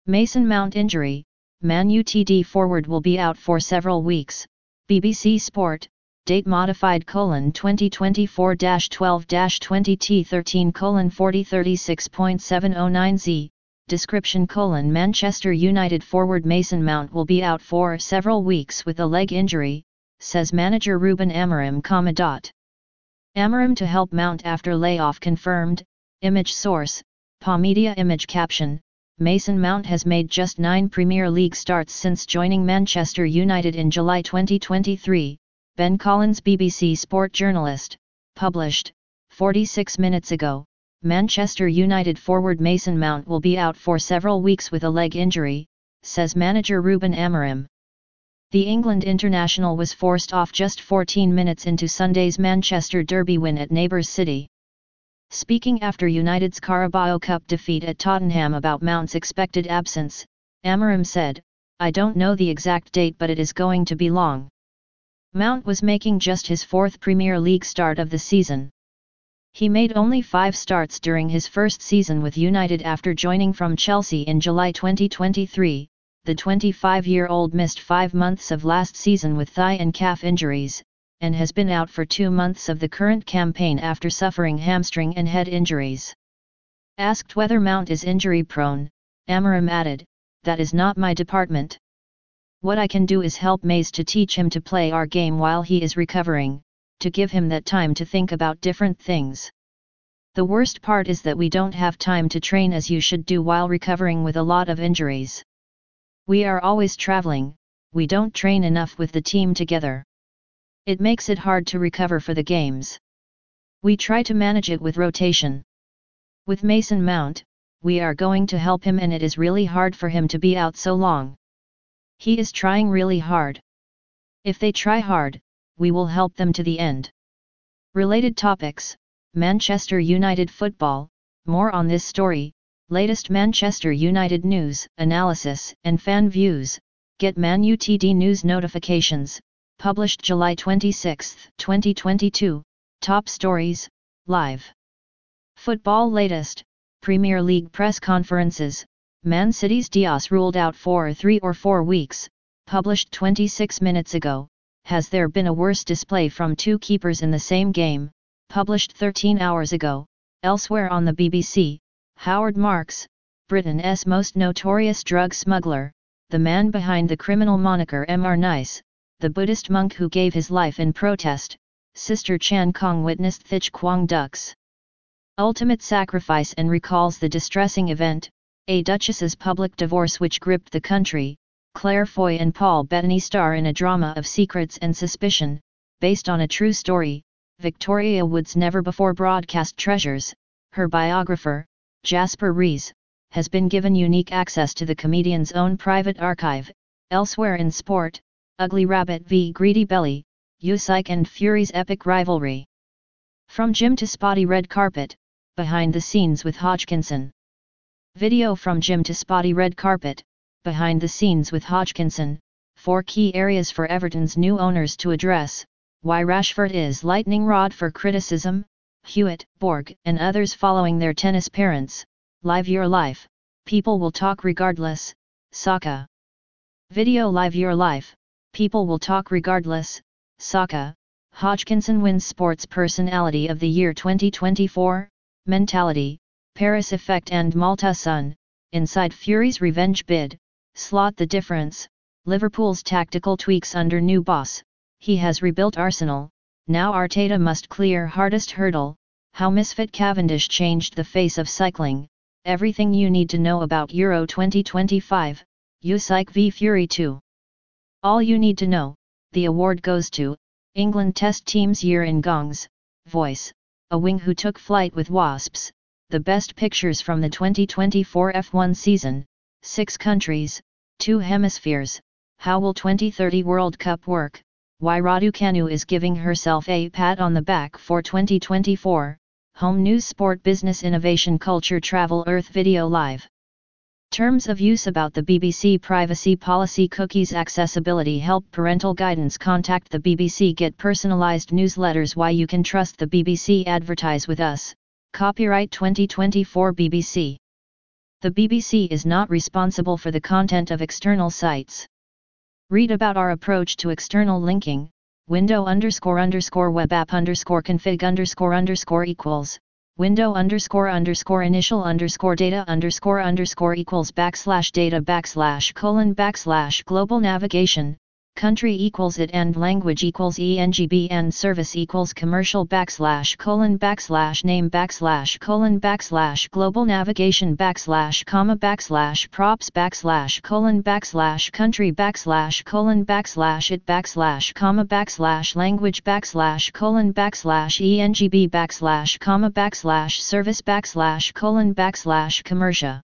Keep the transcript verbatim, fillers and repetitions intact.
Mason Mount injury, Man Utd forward will be out for several weeks. B B C Sport, date modified colon twenty twenty-four twelve twenty T thirteen colon forty thirty-six point seven oh nine Z, description colon Manchester United forward Mason Mount will be out for several weeks with a leg injury, says manager Ruben Amorim, comma dot. Amorim to help Mount after layoff confirmed, image source, Pa Media image caption, Mason Mount has made just nine Premier League starts since joining Manchester United in July twenty twenty-three, Ben Collins B B C Sport journalist, published, forty-six minutes ago. Manchester United forward Mason Mount will be out for several weeks with a leg injury, says manager Ruben Amorim. The England international was forced off just fourteen minutes into Sunday's Manchester Derby win at neighbours City. Speaking after United's Carabao Cup defeat at Tottenham about Mount's expected absence, Amorim said, "I don't know the exact date, but it is going to be long." Mount was making just his fourth Premier League start of the season. He made only five starts during his first season with United after joining from Chelsea in July twenty twenty-three. The twenty-five-year-old missed five months of last season with thigh and calf injuries, and has been out for two months of the current campaign after suffering hamstring and head injuries. Asked whether Mount is injury-prone, Amorim added, "That is not my department. What I can do is help Mace to teach him to play our game while he is recovering, to give him that time to think about different things. The worst part is that we don't have time to train as you should do while recovering with a lot of injuries. We are always traveling, we don't train enough with the team together. It makes it hard to recover for the games. We try to manage it with rotation. With Mason Mount, we are going to help him, and it is really hard for him to be out so long. He is trying really hard. If they try hard, we will help them to the end." Related topics, Manchester United football, more on this story, latest Manchester United news, analysis and fan views, get Man Utd news notifications, published July twenty-sixth, twenty twenty-two, top stories, live. Football latest, Premier League press conferences, Man City's Dias ruled out for three or four weeks, published twenty-six minutes ago. Has there been a worse display from two keepers in the same game, published thirteen hours ago. Elsewhere on the B B C, Howard Marks, Britain's most notorious drug smuggler, the man behind the criminal moniker M R Nice, the Buddhist monk who gave his life in protest, Sister Chan Kong witnessed Thich Quang Duc's ultimate sacrifice and recalls the distressing event, a duchess's public divorce which gripped the country. Claire Foy and Paul Bettany star in a drama of secrets and suspicion, based on a true story, Victoria Wood's never-before-broadcast treasures. Her biographer, Jasper Rees, has been given unique access to the comedian's own private archive. Elsewhere in sport, Ugly Rabbit v Greedy Belly, Usyk and Fury's epic rivalry. From gym to spotty red carpet, behind the scenes with Hodgkinson. Video from gym to spotty red carpet, behind the scenes with Hodgkinson, four key areas for Everton's new owners to address, why Rashford is lightning rod for criticism, Hewitt, Borg and others following their tennis parents, Live Your Life, People Will Talk Regardless, Saka. Video Live Your Life, People Will Talk Regardless, Saka, Hodgkinson wins Sports Personality of the Year twenty twenty-four, Mentality, Paris Effect and Malta Sun, Inside Fury's revenge bid, Slot the difference, Liverpool's tactical tweaks under new boss, he has rebuilt Arsenal, now Arteta must clear hardest hurdle, how Misfit Cavendish changed the face of cycling, everything you need to know about Euro twenty twenty-five, Usyk v Fury two. All you need to know, the award goes to, England Test Team's Year in Gongs, Voice, a wing who took flight with wasps, the best pictures from the twenty twenty-four F one season, six countries, two hemispheres, how will twenty thirty World Cup work? Why Raducanu is giving herself a pat on the back for twenty twenty-four, Home News Sport Business Innovation Culture Travel Earth Video Live. Terms of use about the B B C Privacy Policy Cookies Accessibility Help Parental Guidance Contact the B B C Get personalized newsletters Why you can trust the B B C Advertise with us, Copyright twenty twenty-four B B C. The B B C is not responsible for the content of external sites. Read about our approach to external linking. Window underscore underscore web app underscore config underscore underscore equals window underscore underscore initial underscore data underscore underscore equals backslash data backslash colon backslash global navigation, country equals it and language equals engb and service equals commercial backslash colon backslash name backslash colon backslash global navigation backslash comma backslash props backslash colon backslash country backslash colon backslash it backslash comma backslash language backslash colon backslash engb backslash comma backslash service backslash colon backslash commercia.